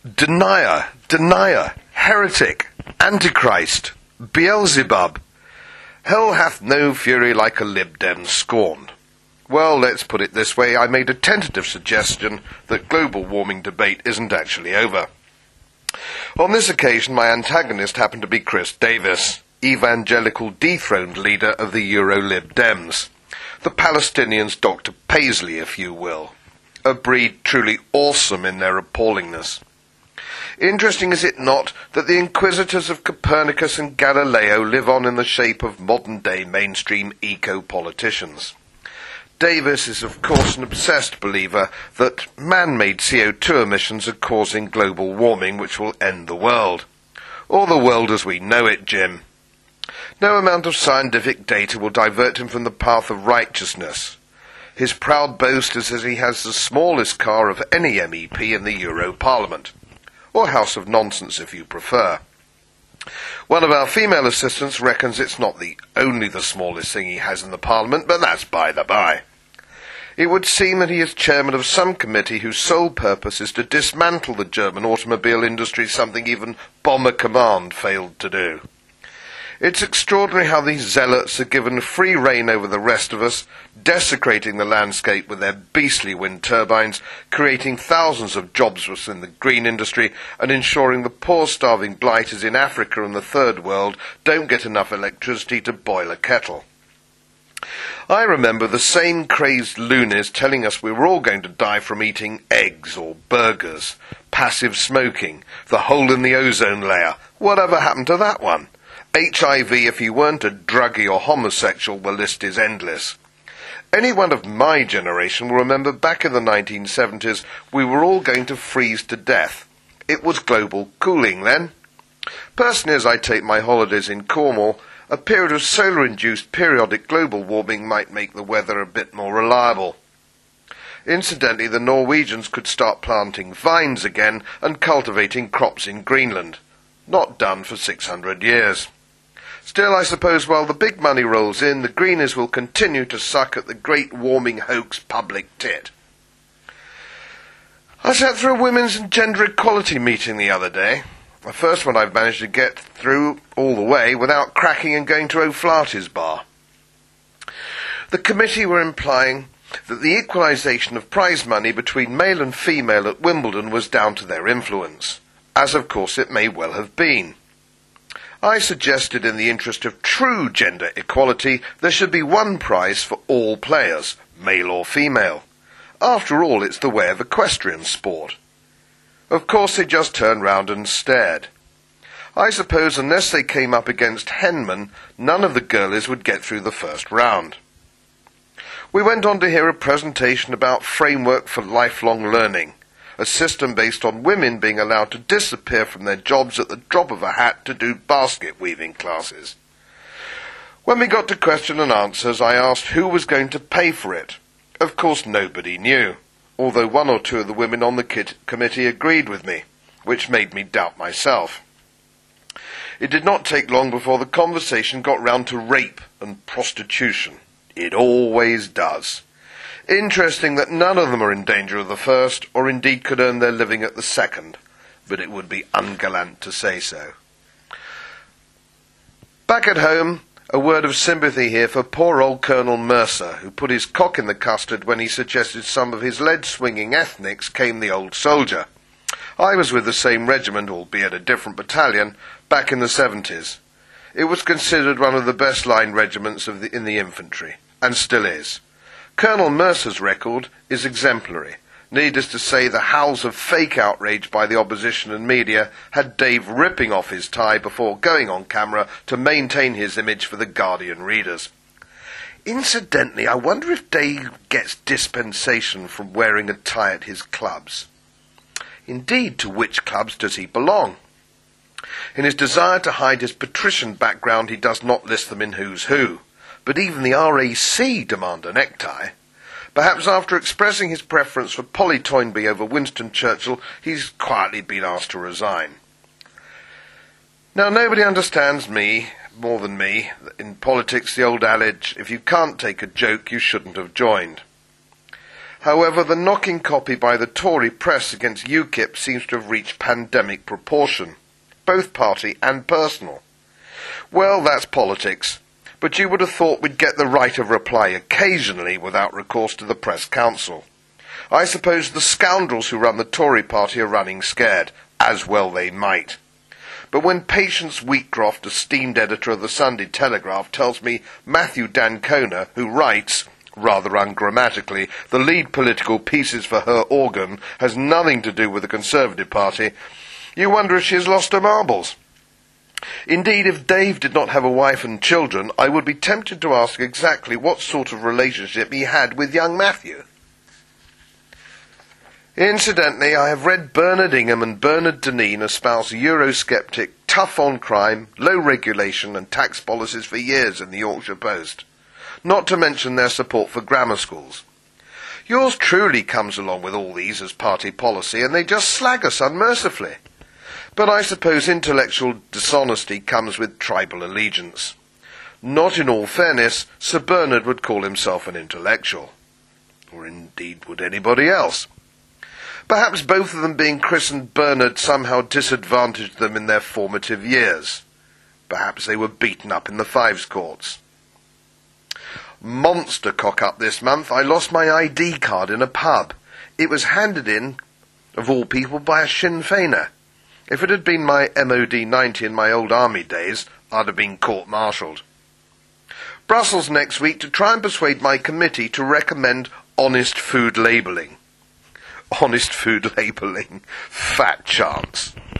denier, heretic, antichrist, Beelzebub. Hell hath no fury like a Lib Dem scorned. Well, let's put it this way. I made a tentative suggestion that global warming debate isn't actually over. On this occasion, my antagonist happened to be Chris Davis, evangelical dethroned leader of the Euro-Lib Dems. The Palestinians' Dr. Paisley, if you will. A breed truly awesome in their appallingness. Interesting, is it not, that the inquisitors of Copernicus and Galileo live on in the shape of modern-day mainstream eco-politicians. Davis is, of course, an obsessed believer that man-made CO2 emissions are causing global warming which will end the world. Or the world as we know it, Jim. No amount of scientific data will divert him from the path of righteousness. His proud boast is that he has the smallest car of any MEP in the Euro Parliament. Or House of Nonsense, if you prefer. One of our female assistants reckons it's not only the smallest thing he has in the Parliament, but that's by the by. It would seem that he is chairman of some committee whose sole purpose is to dismantle the German automobile industry, something even Bomber Command failed to do. It's extraordinary how these zealots are given free rein over the rest of us, desecrating the landscape with their beastly wind turbines, creating thousands of jobs within the green industry, and ensuring the poor starving blighters in Africa and the Third World don't get enough electricity to boil a kettle. I remember the same crazed loonies telling us we were all going to die from eating eggs or burgers, passive smoking, the hole in the ozone layer. Whatever happened to that one? HIV, if you weren't a druggie or homosexual, the list is endless. Anyone of my generation will remember back in the 1970s we were all going to freeze to death. It was global cooling then. Personally, as I take my holidays in Cornwall, a period of solar-induced periodic global warming might make the weather a bit more reliable. Incidentally, the Norwegians could start planting vines again and cultivating crops in Greenland. Not done for 600 years. Still, I suppose while the big money rolls in, the greenies will continue to suck at the great warming hoax public tit. I sat through a women's and gender equality meeting the other day. The first one I've managed to get through all the way without cracking and going to O'Flaherty's bar. The committee were implying that the equalisation of prize money between male and female at Wimbledon was down to their influence, as of course it may well have been. I suggested in the interest of true gender equality there should be one prize for all players, male or female. After all, it's the way of equestrian sport. Of course they just turned round and stared. I suppose unless they came up against Henman, none of the girlies would get through the first round. We went on to hear a presentation about Framework for Lifelong Learning, a system based on women being allowed to disappear from their jobs at the drop of a hat to do basket weaving classes. When we got to question and answers, I asked who was going to pay for it. Of course nobody knew, although one or two of the women on the committee agreed with me, which made me doubt myself. It did not take long before the conversation got round to rape and prostitution. It always does. Interesting that none of them are in danger of the first, or indeed could earn their living at the second, but it would be ungallant to say so. Back at home, a word of sympathy here for poor old Colonel Mercer, who put his cock in the custard when he suggested some of his lead-swinging ethnics came the old soldier. I was with the same regiment, albeit a different battalion, back in the 70s. It was considered one of the best line regiments in the infantry, and still is. Colonel Mercer's record is exemplary. Needless to say, the howls of fake outrage by the opposition and media had Dave ripping off his tie before going on camera to maintain his image for the Guardian readers. Incidentally, I wonder if Dave gets dispensation from wearing a tie at his clubs. Indeed, to which clubs does he belong? In his desire to hide his patrician background, he does not list them in Who's Who. But even the RAC demand a necktie. Perhaps after expressing his preference for Polly Toynbee over Winston Churchill, he's quietly been asked to resign. Now, nobody understands me more than me. In politics, the old adage, if you can't take a joke, you shouldn't have joined. However, the knocking copy by the Tory press against UKIP seems to have reached pandemic proportion, both party and personal. Well, that's politics, but you would have thought we'd get the right of reply occasionally without recourse to the Press Council. I suppose the scoundrels who run the Tory party are running scared, as well they might. But when Patience Wheatcroft, esteemed editor of the Sunday Telegraph, tells me Matthew D'Ancona, who writes, rather ungrammatically, the lead political pieces for her organ has nothing to do with the Conservative Party, you wonder if she has lost her marbles. Indeed, if Dave did not have a wife and children, I would be tempted to ask exactly what sort of relationship he had with young Matthew. Incidentally, I have read Bernard Ingham and Bernard Dineen espouse Eurosceptic, tough on crime, low regulation and tax policies for years in the Yorkshire Post, not to mention their support for grammar schools. Yours truly comes along with all these as party policy, and they just slag us unmercifully. But I suppose intellectual dishonesty comes with tribal allegiance. Not in all fairness, Sir Bernard would call himself an intellectual. Or indeed would anybody else. Perhaps both of them being christened Bernard somehow disadvantaged them in their formative years. Perhaps they were beaten up in the Fives Courts. Monster cock-up this month. I lost my ID card in a pub. It was handed in, of all people, by a Sinn Féiner. If it had been my MOD 90 in my old army days, I'd have been court-martialed. Brussels next week to try and persuade my committee to recommend honest food labelling. Honest food labelling. Fat chance.